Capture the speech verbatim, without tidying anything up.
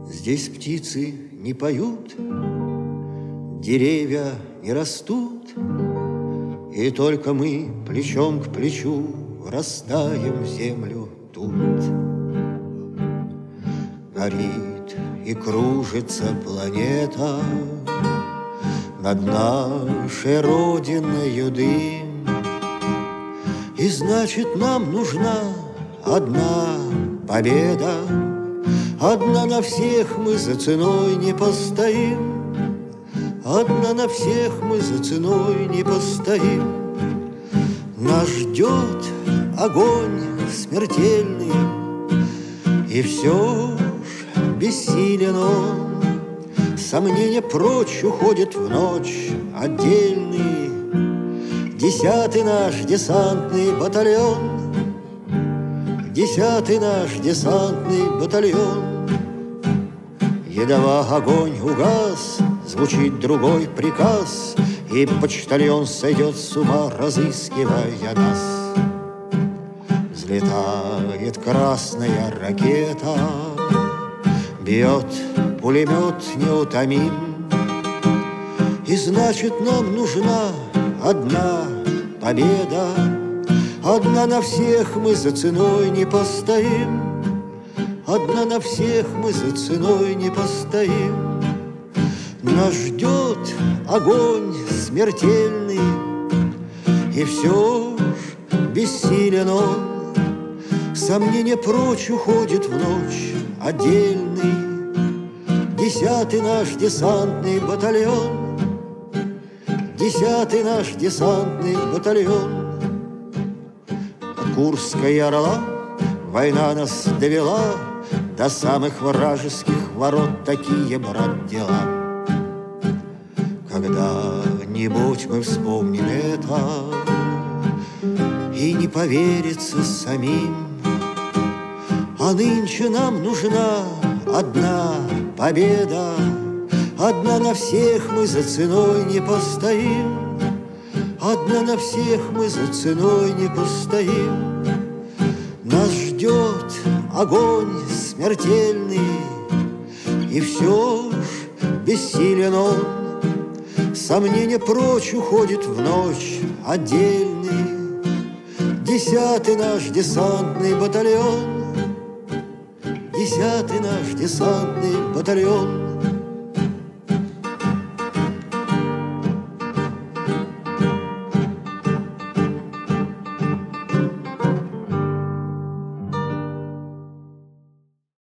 Здесь птицы не поют, деревья не растут, и только мы плечом к плечу растаем в землю тут. Горит и кружится планета, над нашей родиною дым, и значит, нам нужна одна победа. Одна на всех мы за ценой не постоим, одна на всех мы за ценой не постоим. Нас ждет огонь смертельный, и все ж бессилен он. Сомнения прочь уходят в ночь отдельный десятый наш десантный батальон. Десятый наш десантный батальон. Едва огонь угас, звучит другой приказ, и почтальон сойдет с ума, разыскивая нас. Взлетает красная ракета, бьет пулемет неутомим, и значит, нам нужна одна победа. Одна на всех мы за ценой не постоим, одна на всех мы за ценой не постоим. Нас ждет огонь смертельный, и все ж бессилен он. Сомнения прочь уходит в ночь отдельный десятый наш десантный батальон. Десятый наш десантный батальон. Курской орла война нас довела до самых вражеских ворот. Такие, брат, дела. Когда-нибудь мы вспомним это, и не поверится самим. А нынче нам нужна одна победа. Одна на всех мы за ценой не постоим, одна на всех мы за ценой не постоим. Нас ждет огонь смертельный, и все ж бессилен он. Сомнения прочь уходит в ночь отдельный десятый наш десантный батальон. Десятый наш десантный батальон.